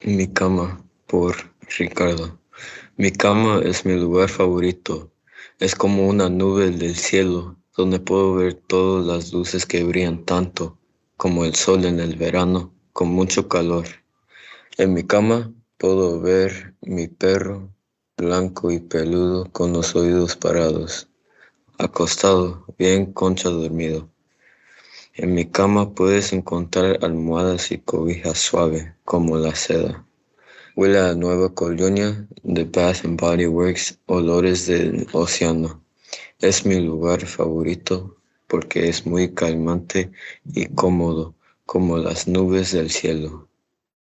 Mi cama, por Ricardo. Mi cama es mi lugar favorito. Es como una nube del cielo, donde puedo ver todas las luces que brillan tanto, como el sol en el verano, con mucho calor. En mi cama puedo ver mi perro, blanco y peludo, con los oídos parados, acostado, bien concha dormido. En mi cama puedes encontrar almohadas y cobijas suaves, como la seda. Huele a nueva colonia de Bath and Body Works, olores del océano. Es mi lugar favorito porque es muy calmante y cómodo, como las nubes del cielo.